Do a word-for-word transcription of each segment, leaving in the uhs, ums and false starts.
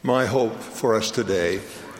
My hope for us today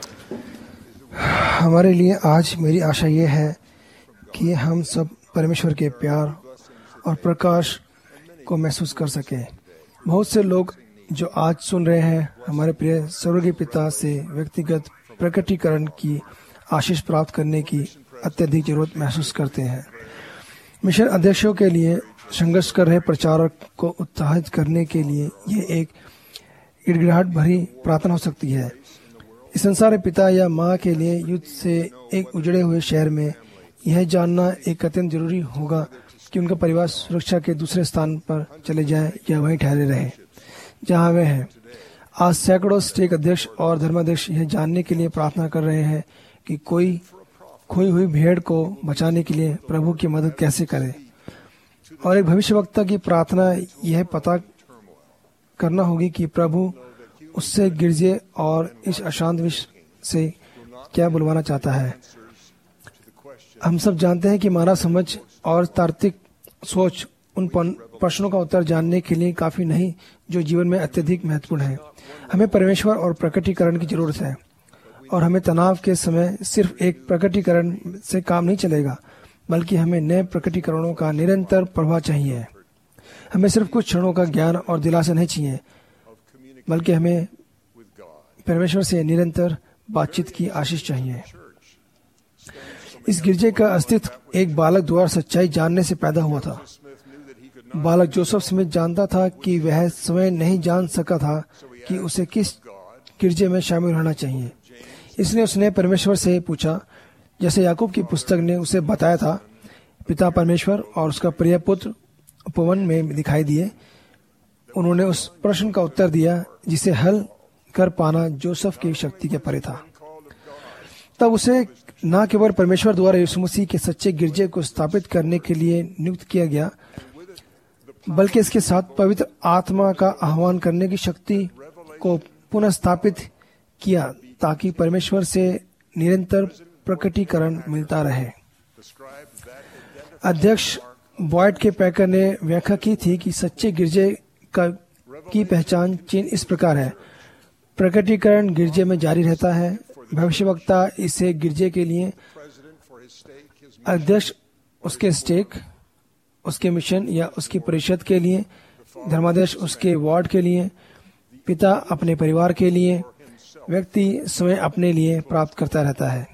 हमारे लिए आज मेरी आशा ये है कि हम सब परमेश्वर के प्यार और प्रकाश को महसूस कर सकें। बहुत से लोग जो आज सुन रहे हैं हमारे प्रिय स्वर्गीय पिता से व्यक्तिगत प्रकटीकरण की आशीष प्राप्त करने की अत्यधिक जरूरत महसूस करते हैं। मिशन अध्यक्षों के लिए संघर्ष कर रहे प्रचारक को उत्साहित करने के लिए ये एक गिड़गिड़ाहट भरी प्रार्थना हो सकती है। इस संसार पिता या माँ के लिए युद्ध से एक उजड़े हुए शहर में यह जानना एक अत्यंत जरूरी होगा कि उनका परिवार सुरक्षा के दूसरे स्थान पर चले जाए या वहीं ठहरे रहे जहां वे हैं। आज सैकड़ों स्टेक अध्यक्ष और धर्माध्यक्ष यह जानने के लिए प्रार्थना कर रहे हैं कि कोई खोई हुई भेड़ को बचाने के लिए प्रभु की मदद कैसे करे, और एक भविष्यवक्ता की प्रार्थना यह पता करना होगी कि प्रभु उससे गिरजे और इस अशांत विश्व से क्या बुलवाना चाहता है। हम सब जानते हैं कि मानव समझ और तार्किक सोच उन प्रश्नों का उत्तर जानने के लिए काफी नहीं जो जीवन में अत्यधिक महत्वपूर्ण है। हमें परमेश्वर और प्रकटीकरण की जरूरत है, और हमें तनाव के समय सिर्फ एक प्रकटीकरण से काम नहीं चलेगा, बल्कि हमें नए प्रकटीकरणों का निरंतर प्रवाह चाहिए। हमें सिर्फ कुछ क्षणों का ज्ञान और दिलासा नहीं चाहिए, बल्कि हमें परमेश्वर से निरंतर बातचीत की आशीष चाहिए। इस गिरजे का अस्तित्व एक बालक द्वारा सच्चाई जानने से पैदा हुआ था। बालक जोसेफ स्मिथ जानता था कि वह स्वयं नहीं जान सका था कि उसे किस गिरजे में शामिल होना चाहिए, इसलिए उसने परमेश्वर से पूछा, जैसे याकूब की पुस्तक ने उसे बताया था। पिता परमेश्वर और उसका प्रिय पुत्र उपवन में दिखाई दिए। उन्होंने उस प्रश्न का उत्तर दिया जिसे हल कर पाना जोसेफ की शक्ति के परे था। तब उसे न केवल परमेश्वर द्वारा यीशु मसीह के सच्चे गिरजे को स्थापित करने के लिए नियुक्त किया गया, बल्कि इसके साथ पवित्र आत्मा का आह्वान करने की शक्ति को पुनः स्थापित किया, ताकि परमेश्वर से निरंतर प्रकटीकरण मिलता रहे। अध्यक्ष बॉयड के पैकर ने व्याख्या की थी कि सच्चे गिरजे का की पहचान चिन्ह इस प्रकार है। प्रकटीकरण गिरजे में जारी रहता है। भविष्यवक्ता इसे गिरजे के लिए, अध्यक्ष उसके स्टेक, उसके मिशन या उसकी परिषद के लिए, धर्माध्यक्ष उसके वार्ड के लिए, पिता अपने परिवार के लिए, व्यक्ति स्वयं अपने लिए प्राप्त करता रहता है।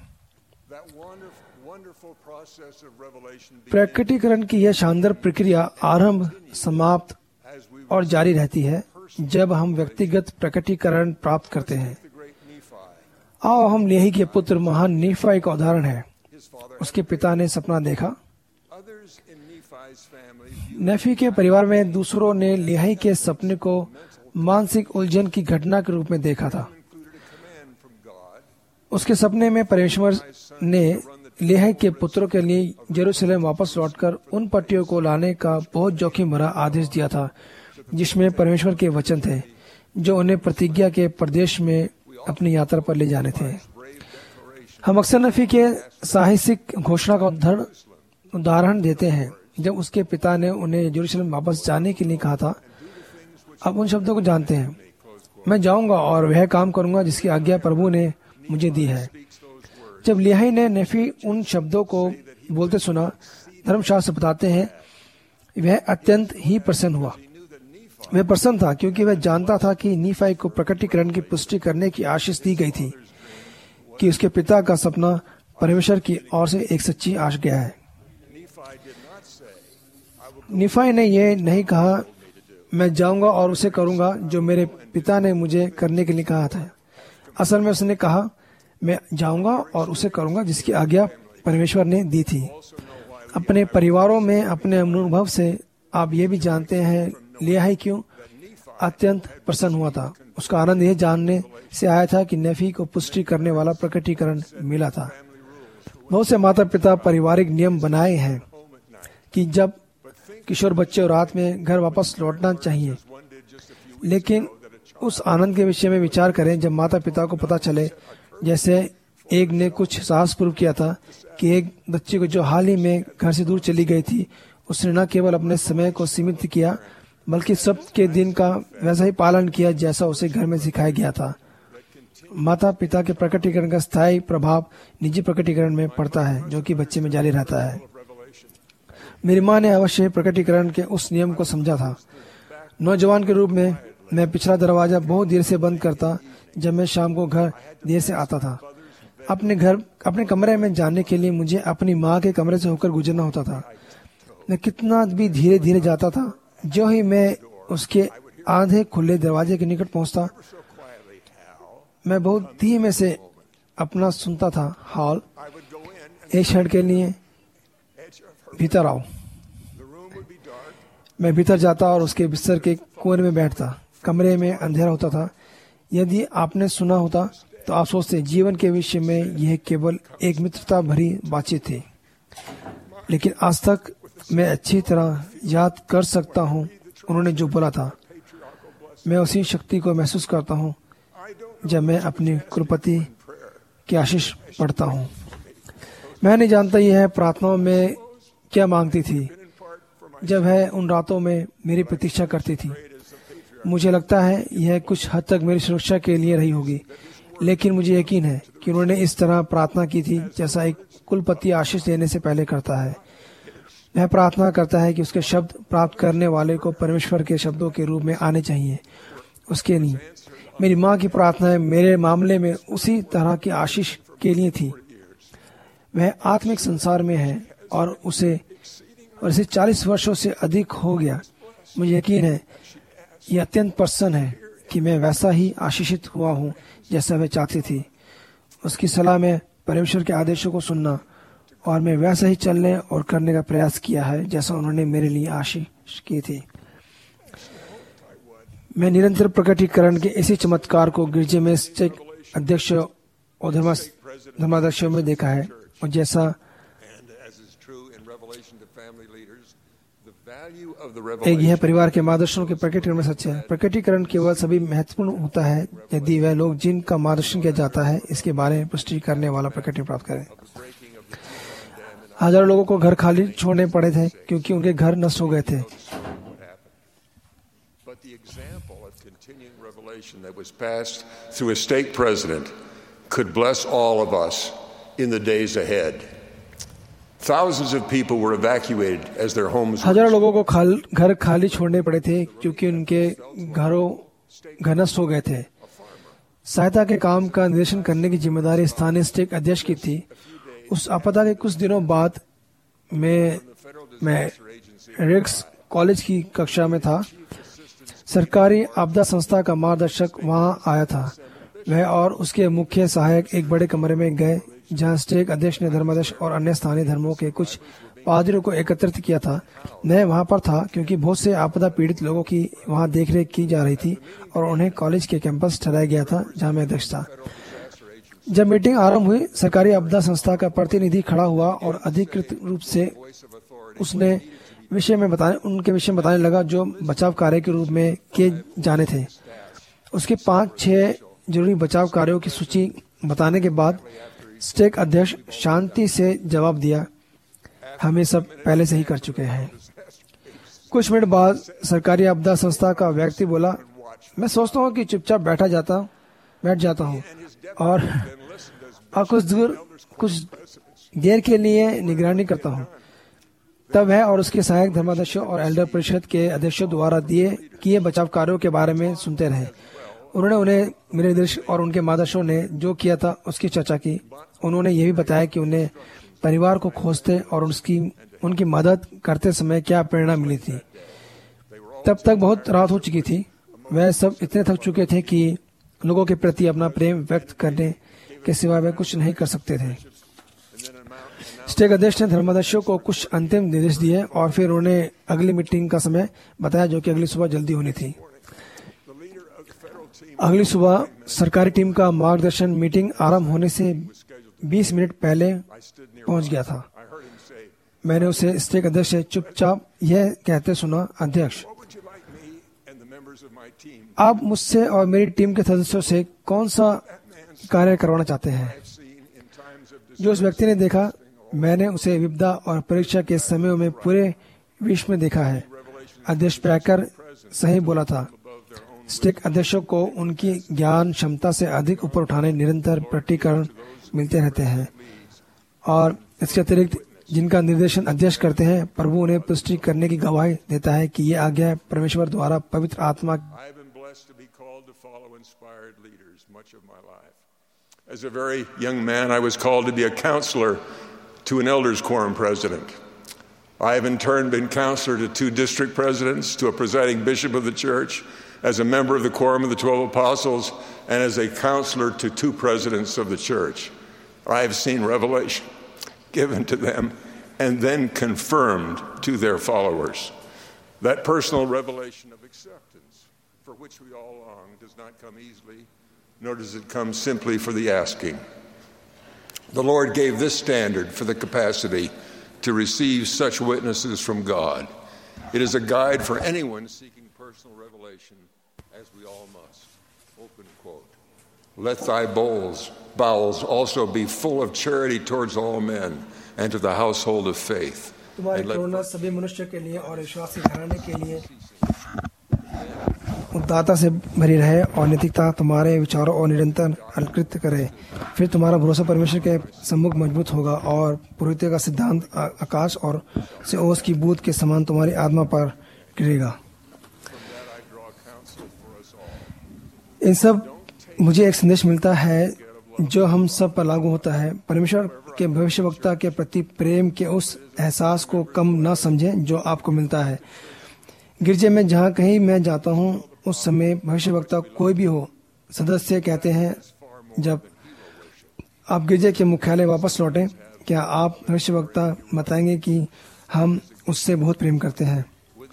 प्रकटीकरण की यह शानदार प्रक्रिया आरंभ, समाप्त और जारी रहती है जब हम व्यक्तिगत प्रकटीकरण प्राप्त करते हैं। आओ हम लेही के पुत्र महान नीफाई का उदाहरण है। उसके पिता ने सपना देखा। नेफी के परिवार में दूसरों ने लेही के सपने को मानसिक उलझन की घटना के रूप में देखा था। उसके सपने में परमेश्वर ने लेही के पुत्रों के लिए जेरूसलम वापस लौटकर उन पट्टियों को लाने का बहुत जोखिम भरा आदेश दिया था, जिसमें परमेश्वर के वचन थे जो उन्हें प्रतिज्ञा के प्रदेश में अपनी यात्रा पर ले जाने थे। हम अक्सर नफी के साहसिक घोषणा का उदाहरण देते हैं जब उसके पिता ने उन्हें जेरूसलम वापस जाने के लिए कहा था। अब उन शब्दों को जानते हैं, मैं जाऊंगा और वह काम करूंगा जिसकी आज्ञा प्रभु ने मुझे दी है। जब लेही ने नेफी उन शब्दों को बोलते सुना, धर्मशास्त्र बताते हैं वह अत्यंत ही प्रसन्न हुआ। वह प्रसन्न था क्योंकि वह जानता था कि नीफाई को प्रकटीकरण की पुष्टि करने की आशीष दी गई थी कि उसके पिता का सपना परमेश्वर की ओर से एक सच्ची आज्ञा है। नीफाई ने यह नहीं कहा, मैं जाऊंगा और उसे करूंगा जो मेरे पिता ने मुझे करने के लिए कहा था। असल में उसने कहा, मैं जाऊंगा और उसे करूंगा जिसकी आज्ञा परमेश्वर ने दी थी। अपने परिवारों में अपने अनुभव से आप ये भी जानते हैं लेही क्यों अत्यंत प्रसन्न हुआ था। उसका आनंद यह जानने से आया था कि नेफी को पुष्टि करने वाला प्रकटीकरण मिला था। बहुत से माता पिता पारिवारिक नियम बनाए हैं कि जब किशोर बच्चे रात में घर वापस लौटना चाहिए, लेकिन उस आनंद के विषय में विचार करें जब माता पिता को पता चले, जैसे एक ने कुछ साहसपूर्वक किया था कि एक बच्ची को जो हाल ही में घर से दूर चली गई थी, उसने न केवल अपने समय को सीमित किया बल्कि सब के दिन का वैसा ही पालन किया जैसा उसे घर में सिखाया गया था। माता पिता के प्रकटीकरण का स्थायी प्रभाव निजी प्रकटीकरण में पड़ता है, जो कि बच्चे में जारी रहता है। मेरी माँ ने अवश्य प्रकटीकरण के उस नियम को समझा था। नौजवान के रूप में मैं पिछला दरवाजा बहुत देर से बंद करता जब मैं शाम को घर देर से आता था। अपने घर अपने कमरे में जाने के लिए मुझे अपनी माँ के कमरे से होकर गुजरना होता था। मैं कितना भी धीरे धीरे जाता था, जो ही मैं उसके आधे खुले दरवाजे के निकट पहुंचता, मैं बहुत धीमे से अपना सुनता था, हॉल, एक क्षण के लिए भीतर आओ। मैं भीतर जाता और उसके बिस्तर के कोने में बैठता। कमरे में अंधेरा होता था। यदि आपने सुना होता तो आप सोचते जीवन के विषय में यह केवल एक मित्रता भरी बातचीत थी, लेकिन आज तक मैं अच्छी तरह याद कर सकता हूँ उन्होंने जो बोला था। मैं उसी शक्ति को महसूस करता हूँ जब मैं अपनी कुलपति की आशीष पढ़ता हूँ। मैं नहीं जानता यह प्रार्थनाओं में क्या मांगती थी जब है उन रातों में मेरी प्रतीक्षा करती थी। मुझे लगता है यह कुछ हद तक मेरी सुरक्षा के लिए रही होगी, लेकिन मुझे यकीन है कि उन्होंने इस तरह प्रार्थना की थी जैसा एक कुलपति आशीष देने से पहले करता है। वह प्रार्थना करता है कि उसके शब्द प्राप्त करने वाले को परमेश्वर के शब्दों के रूप में आने चाहिए, उसके नहीं। मेरी माँ की प्रार्थनाएं मेरे मामले में उसी तरह की आशीष के लिए थी। वह आत्मिक संसार में है और उसे और इसे चालीस वर्षों से अधिक हो गया। मुझे यकीन है यह अत्यंत प्रसन्न है कि मैं वैसा ही आशीषित हुआ हूँ जैसा वह चाहती थी। उसकी सलाह में परमेश्वर के आदेशों को सुनना और मैं वैसा ही चलने और करने का प्रयास किया है जैसा उन्होंने मेरे लिए आशीष की थी। मैं निरंतर प्रकटीकरण के इसी चमत्कार को गिरजे में स्टेक अध्यक्ष और धर्माध्यक्षों में देखा है, और जैसा एक यह परिवार के मार्गदर्शनों के प्रकटीकरण में सच है। प्रकटीकरण केवल सभी महत्वपूर्ण होता है यदि वह लोग जिनका मार्गदर्शन किया जाता है इसके बारे में पुष्टि करने वाला प्रकटीकरण प्राप्त करें। हजारों लोगों को घर खाली छोड़ने पड़े थे क्योंकि उनके घर नष्ट हो गए थे। That was passed through a stake president could bless all of us in the days ahead. Thousands of people were evacuated as their homes. हजारों लोगों को खाल, घर खाली छोड़ने पड़े थे क्योंकि उनके घरों घर नष्ट हो गए थे। सहायता के काम का निर्देशन करने की जिम्मेदारी स्थानीय स्टेक अध्यक्ष की थी। उस आपदा के कुछ दिनों बाद मैं मैं रिक्स कॉलेज की कक्षा में था। सरकारी आपदा संस्था का मार्गदर्शक वहां आया था। वह और उसके मुख्य सहायक एक बड़े कमरे में गए जहां स्टेक अध्यक्ष ने धर्माध्यक्ष और अन्य स्थानीय धर्मों के कुछ पादरियों को एकत्रित किया था। मैं वहां पर था क्योंकि बहुत से आपदा पीड़ित लोगों की वहां देखरेख की जा रही थी और उन्हें कॉलेज के कैंपस ठहराया गया था जहां मैं अध्यक्ष था। जब मीटिंग आरंभ हुई, सरकारी आपदा संस्था का प्रतिनिधि खड़ा हुआ और अधिकृत रूप से उसने विषय में बताने उनके विषय में बताने लगा जो बचाव कार्य के रूप में किए जाने थे। उसके पांच छह जरूरी बचाव कार्यों की सूची बताने के बाद स्टेक अध्यक्ष शांति से जवाब दिया, हम ये सब पहले से ही कर चुके हैं। कुछ मिनट बाद सरकारी आपदा संस्था का व्यक्ति बोला, मैं सोचता हूँ कि चुपचाप बैठा जाता बैठ जाता हूँ और, और कुछ दूर कुछ देर के लिए निगरानी करता हूँ। तब है और उसके सहायक धर्माध्यक्षों और एल्डर परिषद के अध्यक्षों द्वारा दिए किए बचाव कार्यों के बारे में सुनते रहे। उन्होंने उन्हें मेरे निर्देश और उनके मार्गदर्शकों ने जो किया था उसकी चर्चा की। उन्होंने यह भी बताया कि उन्हें परिवार को खोजते और उसकी उनकी मदद करते समय क्या प्रेरणा मिली थी। तब तक बहुत रात हो चुकी थी। वह सब इतने थक चुके थे कि लोगों के प्रति अपना प्रेम व्यक्त करने के सिवा वे कुछ नहीं कर सकते थे। स्टेक अध्यक्ष ने धर्माध्यक्षों को कुछ अंतिम निर्देश दिए और फिर उन्हें अगली मीटिंग का समय बताया जो कि अगली सुबह जल्दी होनी थी। अगली सुबह सरकारी टीम का मार्गदर्शन मीटिंग आरंभ होने से बीस मिनट पहले पहुंच गया था। मैंने उसे स्टेक अध्यक्ष से चुपचाप यह कहते सुना, अध्यक्ष, आप मुझसे और मेरी टीम के सदस्यों से कौन सा कार्य करवाना चाहते हैं? जो उस व्यक्ति ने देखा, मैंने उसे विपदा और परीक्षा के समयों में पूरे विश्व में देखा है। अध्यक्ष पैकर सही बोला था। स्टेक अध्यक्षों को उनकी ज्ञान क्षमता से अधिक ऊपर उठाने निरंतर प्रकटीकरण मिलते रहते हैं और इसके अतिरिक्त जिनका निर्देशन अध्यक्ष करते हैं, प्रभु उन्हें पुष्टि करने की गवाही देता है कि ये आज्ञा परमेश्वर द्वारा पवित्र आत्मा। As a very young man, I was called to be a counselor to an elders quorum president. I have in turn been counselor to two district presidents, to a presiding bishop of the church, as a member of the quorum of the twelve apostles, and as a counselor to two presidents of the church. I have seen revelation given to them and then confirmed to their followers. That personal revelation of acceptance for which we all long does not come easily, nor does it come simply for the asking. The Lord gave this standard for the capacity to receive such witnesses from God. It is a guide for anyone seeking personal revelation, as we all must. Open quote. Let thy bowls, bowels also be full of charity towards all men and to the household of faith. तुम्हारी करुणा सभी मनुष्य के लिए और विश्वासी घराने के लिए उदारता से भरी रहे और नैतिकता तुम्हारे विचारों और निरंतर अलकृत करे। फिर तुम्हारा भरोसा परमेश्वर के सम्मुख मजबूत होगा और पुरोहित का सिद्धांत आकाश और से ओस की बूंद के समान तुम्हारी आत्मा पर गिरेगा। इन सब मुझे एक संदेश मिलता है जो हम सब पर लागू होता है। परमेश्वर के भविष्यवक्ता के प्रति प्रेम के उस एहसास को कम न समझें जो आपको मिलता है। गिरजे में जहाँ कहीं मैं जाता हूँ उस समय भविष्यवक्ता कोई भी हो, सदस्य कहते हैं जब आप गिरजे के मुख्यालय वापस लौटें, क्या आप भविष्यवक्ता बताएंगे कि हम उससे बहुत प्रेम करते हैं।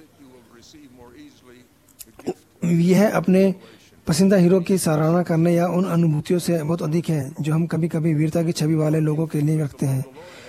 यह अपने पसंदीदा हीरो की सराहना करने या उन अनुभूतियों से बहुत अधिक है जो हम कभी कभी वीरता की छवि वाले लोगों के लिए रखते हैं।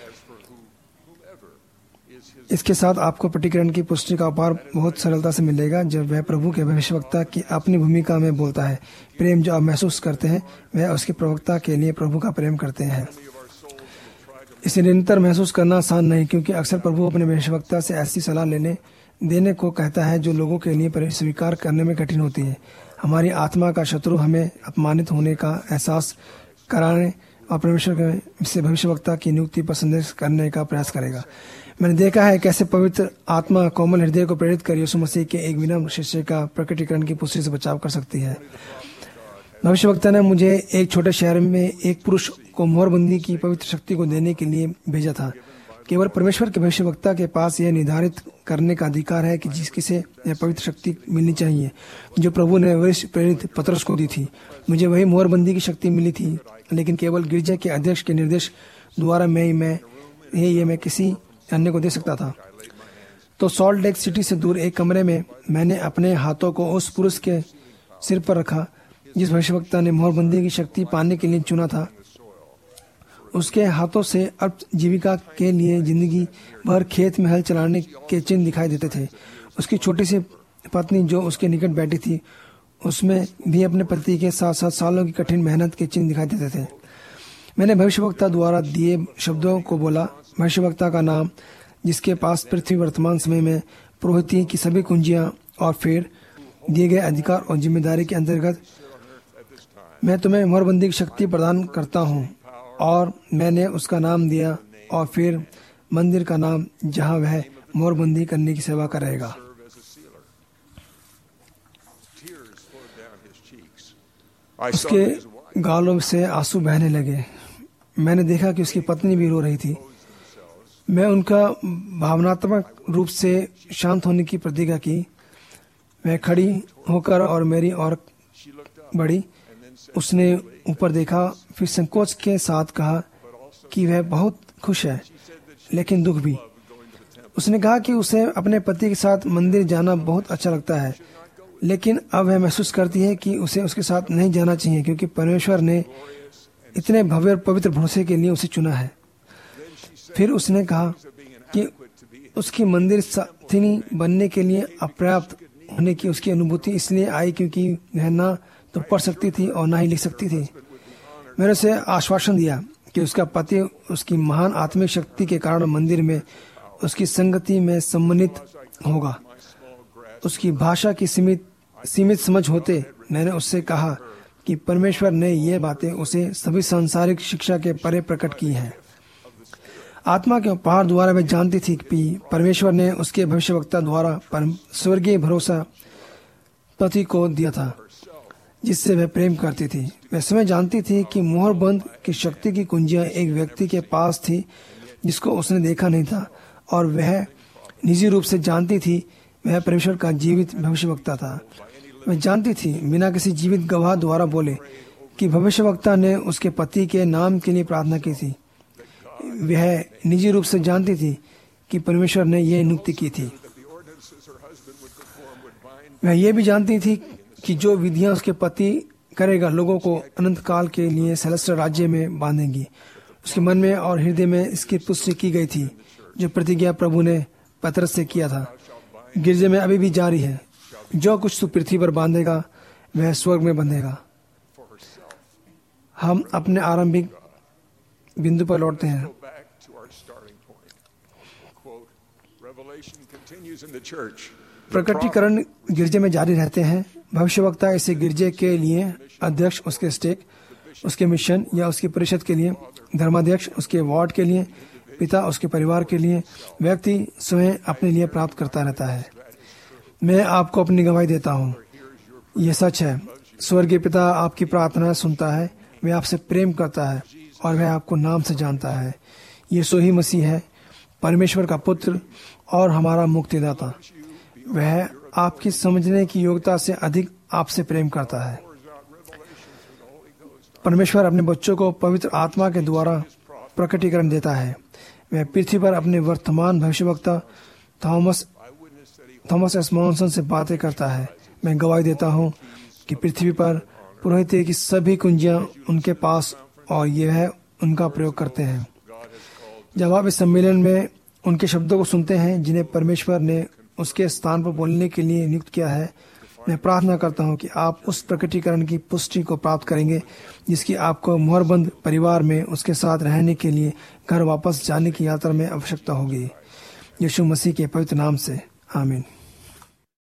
इसके साथ आपको प्रतिकरण की पुष्टि का उपार बहुत सरलता से मिलेगा जब वह प्रभु के भविष्यवक्ता की अपनी भूमिका में बोलता है। प्रेम जो आप महसूस करते हैं वह उसके प्रवक्ता के लिए प्रभु का प्रेम करते हैं। इसे निरंतर महसूस करना आसान नहीं, क्योंकि अक्सर प्रभु अपने भविष्यवक्ता से ऐसी सलाह लेने देने को कहता है जो लोगों के लिए स्वीकार करने में कठिन होती है। हमारी आत्मा का शत्रु हमें अपमानित होने का एहसास कराने और परमेश्वर से भविष्यवक्ता की नियुक्ति पर संदेश करने का प्रयास करेगा। मैंने देखा है कैसे पवित्र आत्मा कोमल हृदय को प्रेरित कर यीशु मसीह के एक विनम्र शिष्य का प्रकटीकरण की पुष्टि से बचाव कर सकती है। भविष्यवक्ता ने मुझे एक छोटे शहर में एक पुरुष को मोहरबंदी की पवित्र शक्ति को देने के लिए भेजा था। केवल परमेश्वर के भविष्यवक्ता के पास यह निर्धारित करने का अधिकार है कि जिस किसे यह पवित्र शक्ति मिलनी चाहिए जो प्रभु ने वरिष्ठ प्रेरित पतरस को दी थी। मुझे वही मोहरबंदी की शक्ति मिली थी, लेकिन केवल गिरजा के अध्यक्ष के निर्देश द्वारा मैं मैं ये, ये मैं किसी अन्य को दे सकता था। तो सॉल्ट लेक सिटी से दूर एक कमरे में मैंने अपने हाथों को उस पुरुष के सिर पर रखा जिस भविष्यवक्ता ने मोहरबंदी की शक्ति पाने के लिए चुना था। उसके हाथों से अल्प जीविका के लिए जिंदगी भर खेत में हल चलाने के चिन्ह दिखाई देते थे। उसकी छोटी सी पत्नी जो उसके निकट बैठी थी, उसमें भी अपने पति के साथ साथ सालों की कठिन मेहनत के चिन्ह दिखाई देते थे। मैंने भविष्यवक्ता द्वारा दिए शब्दों को बोला। भविष्यवक्ता का नाम जिसके पास पृथ्वी वर्तमान समय में पुरोहिती की सभी कुंजियां और फिर दिए गए अधिकार और जिम्मेदारी के अंतर्गत मैं तुम्हें मोहरबंदी की शक्ति प्रदान करता हूँ, और मैंने उसका नाम दिया और फिर मंदिर का नाम जहाँ वह मोहरबंदी करने की सेवा करेगा। उसके गालों से आंसू बहने लगे। मैंने देखा कि उसकी पत्नी भी रो रही थी। मैं उनका भावनात्मक रूप से शांत होने की प्रतिज्ञा की। वह खड़ी होकर और मेरी ओर बढ़ी। उसने ऊपर देखा, फिर संकोच के साथ कहा कि वह बहुत खुश है, लेकिन दुख भी। उसने कहा कि उसे अपने पति के साथ मंदिर जाना बहुत अच्छा लगता है, लेकिन अब वह महसूस करती है कि उसे उसके साथ नहीं जाना चाहिए, क्योंकि परमेश्वर ने इतने भव्य और पवित्र भरोसे के लिए उसे चुना है। फिर उसने कहा कि उसकी मंदिर साथिनी बनने के लिए अपर्याप्त होने की उसकी अनुभूति इसलिए आई क्योंकि वह ना तो पढ़ सकती थी और ना ही लिख सकती थी। मैंने उसे आश्वासन दिया कि उसका पति उसकी महान आत्मिक शक्ति के कारण मंदिर में उसकी संगति में सम्मानित होगा। उसकी भाषा की सीमित सीमित समझ होते, मैंने उससे कहा कि परमेश्वर ने ये बातें उसे सभी सांसारिक शिक्षा के परे प्रकट की हैं। आत्मा के उपहार द्वारा वह जानती थी कि परमेश्वर ने उसके भविष्यवक्ता द्वारा परम स्वर्गीय भरोसा पति को दिया था, जिससे वह प्रेम करती थी। वह स्वयं जानती थी कि मोहरबंद की शक्ति की कुंजियां एक व्यक्ति के पास थी जिसको उसने देखा नहीं था, और वह निजी रूप से जानती थी वह परमेश्वर का जीवित भविष्यवक्ता था। वह जानती थी बिना किसी जीवित गवाह द्वारा बोले कि भविष्यवक्ता ने उसके पति के नाम के लिए प्रार्थना की थी। वह निजी रूप से जानती थी कि परमेश्वर ने यह नियुक्ति की थी। वह यह भी जानती थी कि जो विधियां उसके पति करेगा लोगों को अनंत काल के लिए सेलेस्टियल राज्य में बांधेंगी। उसके मन में और हृदय में इसकी पुष्टि की गई थी, जो प्रतिज्ञा प्रभु ने पतरस से किया था, गिरजे में अभी भी जारी है। जो कुछ तू पृथ्वी पर बांधेगा वह स्वर्ग में बंधेगा। हम अपने आरंभिक बिंदु पर लौटते हैं। प्रकटीकरण गिरजे में जारी रहते हैं। भविष्यवक्ता इसे गिरजे के लिए अध्यक्ष, उसके स्टेक, उसके मिशन या उसकी परिषद के लिए, धर्माध्यक्ष उसके वार्ड के लिए, पिता उसके परिवार के लिए, व्यक्ति स्वयं अपने लिए प्राप्त करता रहता है। मैं आपको अपनी गवाही देता हूँ, यह सच है। स्वर्गीय पिता आपकी प्रार्थना सुनता है, वह आपसे प्रेम करता है और वह आपको नाम से जानता है। यीशु ही मसीह है, परमेश्वर का पुत्र और हमारा मुक्तिदाता। वह आपकी समझने की योग्यता से अधिक आपसे प्रेम करता है। परमेश्वर अपने बच्चों को पवित्र आत्मा के द्वारा प्रकटीकरण देता है। वह पृथ्वी पर अपने वर्तमान भविष्यवक्ता थॉमस थॉमस एस मॉनसन से बातें करता है। मैं गवाही देता हूँ कि पृथ्वी पर पुरोहित की सभी कुंजियां उनके पास और यह उनका प्रयोग करते हैं। जब आप इस सम्मेलन में उनके शब्दों को सुनते हैं जिन्हें परमेश्वर ने उसके स्थान पर बोलने के लिए नियुक्त किया है, मैं प्रार्थना करता हूं कि आप उस प्रकटीकरण की पुष्टि को प्राप्त करेंगे जिसकी आपको मोहरबंद परिवार में उसके साथ रहने के लिए घर वापस जाने की यात्रा में आवश्यकता होगी। यीशु मसीह के पवित्र नाम से, आमीन।